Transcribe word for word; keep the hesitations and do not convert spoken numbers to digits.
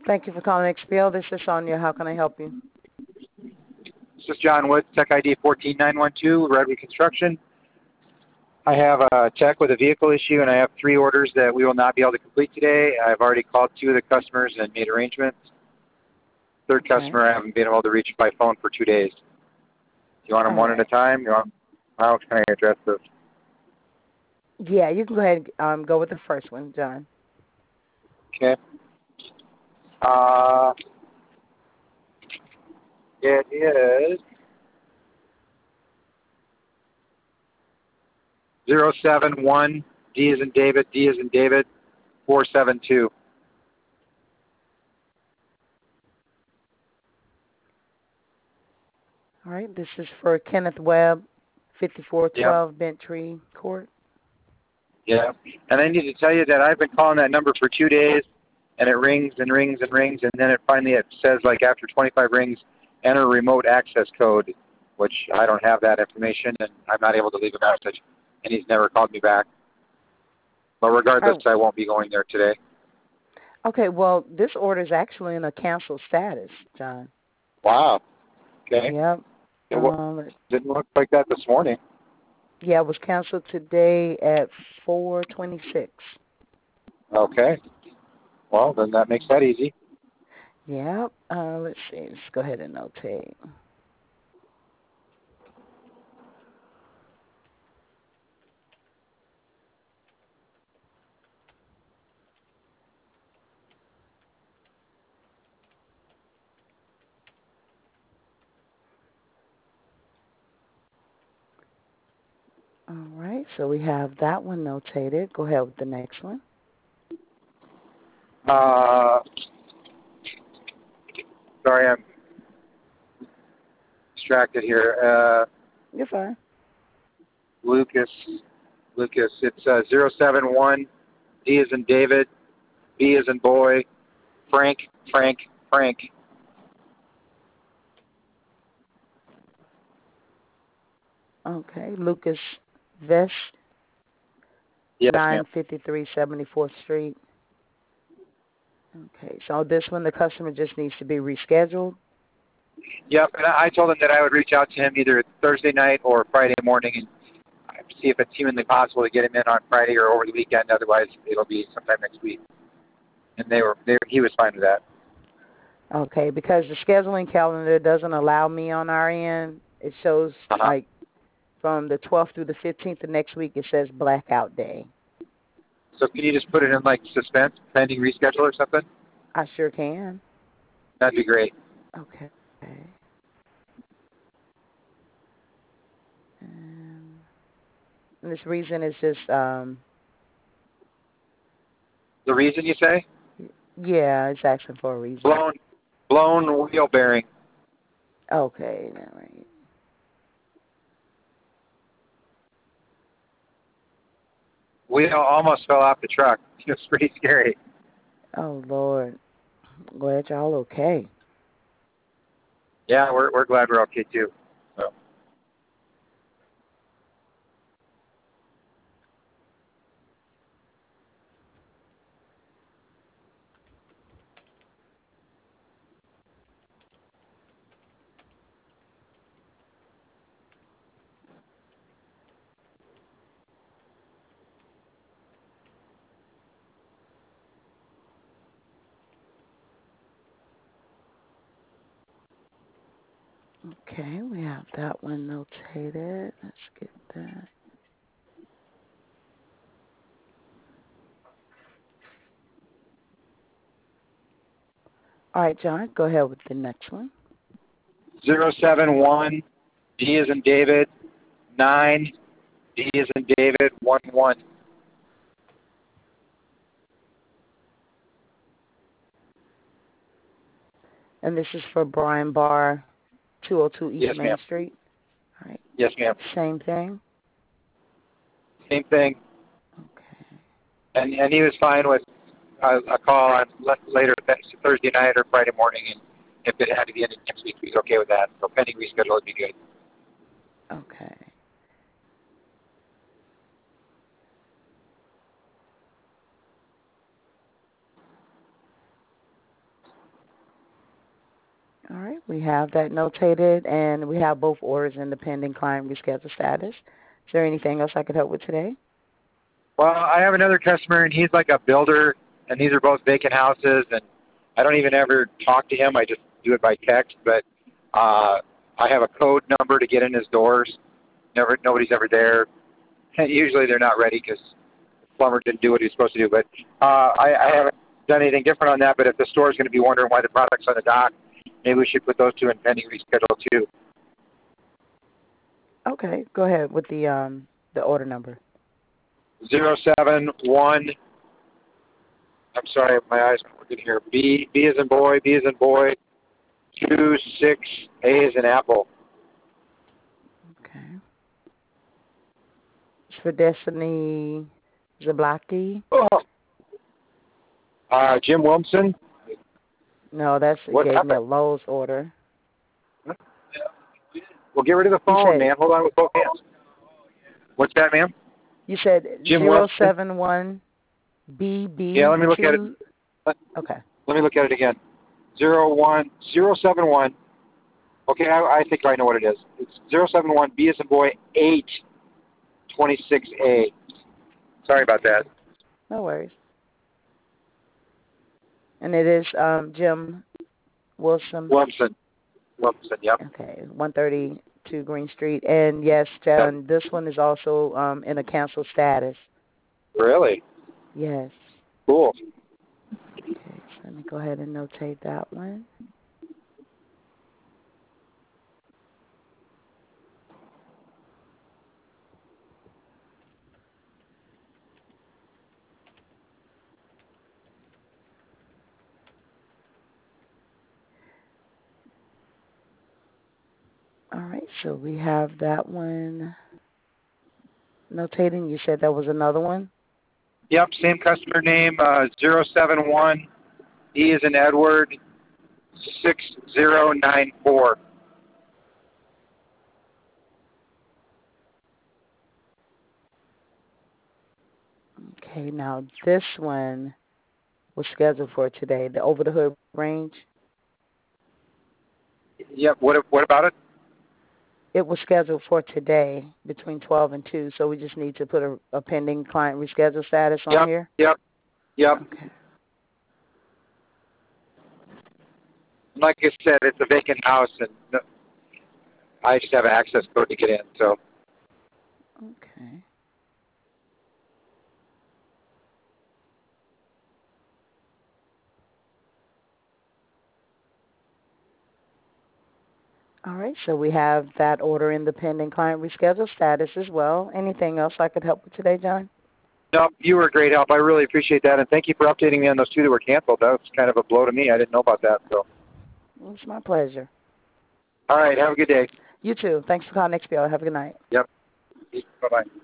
Thank you for calling X P L. This is Sonia. How can I help you? This is John Woods, Tech I D one four nine one two, Redwood Construction. I have a tech with a vehicle issue, and I have three orders that we will not be able to complete today. I've already called two of the customers and made arrangements. Third Okay. customer, I haven't been able to reach by phone for two days. Do you want them All one at a right. time? You want, how can I address this? Yeah, you can go ahead and um, go with the first one, John. Okay. Uh, it is zero seven one D as in David, D as in David, four seven two. All right. This is for Kenneth Webb, fifty-four Yep. twelve Bentry Court. Yeah. And I need to tell you that I've been calling that number for two days, and it rings and rings and rings, and then it finally it says, like, after twenty-five rings, enter remote access code, which I don't have that information, and I'm not able to leave a message, and he's never called me back. But regardless, Oh, I won't be going there today. okay. Well, this order is actually in a cancel status, John. Wow. Okay. Yep. It w- Um, didn't look like that this morning. yeah, it was canceled today at four twenty-six. Okay. Well, then that makes that easy. Yep. Uh, let's see. Let's go ahead and notate. All right. So we have that one notated. Go ahead with the next one. Uh, sorry, I'm distracted here. Uh, You're fine. Lucas, Lucas, it's uh, zero seven one D as in David, B as in boy, Frank, Frank, Frank. Okay. Lucas Vesh, Yes, ma'am. nine fifty-three seventy-fourth Street. Okay. So this one, the customer just needs to be rescheduled. Yep, and I I told him that I would reach out to him either Thursday night or Friday morning and see if it's humanly possible to get him in on Friday or over the weekend. Otherwise, it'll be sometime next week. And they were, they, he was fine with that. Okay. Because the scheduling calendar doesn't allow me on our end. It shows Uh-huh. like from the twelfth through the fifteenth of next week, it says blackout day. So can you just put it in like suspense, pending reschedule or something? I sure can. That'd be great. Okay. Um, and this reason is just, um, The reason you say? yeah, it's asking for a reason. Blown, blown wheel bearing. Okay, all right. Wheel almost fell off the truck. It was pretty scary. Oh, Lord. Glad y'all okay. Yeah, we're we're glad we're okay too. So. Okay, we have that one notated. Let's get that. All right, John, go ahead with the next one. Zero seven one D as in David, nine D as in David, one one. And this is for Brian Barr, two oh two East Yes, Main ma'am. Street. All right, Yes, ma'am. same thing. Same thing. Okay. And and he was fine with a, a call on le- later th- Thursday night or Friday morning, and if it had to be ended next week, he's okay with that. So pending reschedule would be good. Okay. All right, we have that notated, and we have both orders in the pending client reschedule status. Is there anything else I could help with today? Well, I have another customer, and he's like a builder, and these are both vacant houses, and I don't even ever talk to him. I just do it by text, but uh, I have a code number to get in his doors. Never, nobody's ever there. And usually they're not ready because the plumber didn't do what he was supposed to do. But uh, I, I haven't done anything different on that, but if the store is going to be wondering why the product's on the dock, maybe we should put those two in pending reschedule too. Okay, go ahead with the um the order number. Zero seven one. I'm sorry, my eyes aren't working here. B B as in boy, B as in boy. Two six A as in apple. Okay. It's for Destiny Zablocki. Oh. Uh, Jim Wilmson. No, that's What gave me a happened? Lowe's order. Well, get rid of the phone, said, man. Hold on with both hands. What's that, ma'am? You said Jim zero Wilson? seven one B B. Yeah, let me look two. at it. Let, Okay. let me look at it again. Zero one zero seven one. Okay, I, I think I know what it is. It's zero seven one B as in boy eight twenty six A. Sorry about that. No worries. And it is um, Jim Wilson. Wilmson. Wilmson. Yep. Okay, one thirty-two Green Street. And yes, John, this one is also um, in a cancel status. Really? Yes. Cool. Okay, so let me go ahead and notate that one. All right, so we have that one notating. You said that was another one? Yep, same customer name, uh, zero seven one E as in Edward, six zero nine four. Okay, now this one was scheduled for today, the Over the Hood range. Yep, what what about it? It was scheduled for today between twelve and two, so we just need to put a, a pending client reschedule status on Yep, here? yep, yep. Okay. Like I said, it's a vacant house, and I just have an access code to get in, so. Okay. All right, so we have that order in the pending client reschedule status as well. Anything else I could help with today, John? No, you were a great help. I really appreciate that, and thank you for updating me on those two that were canceled. That was kind of a blow to me. I didn't know about that, so. It's my pleasure. All right, have a good day. You too. Thanks for calling X P O. Have a good night. Yep. Bye-bye.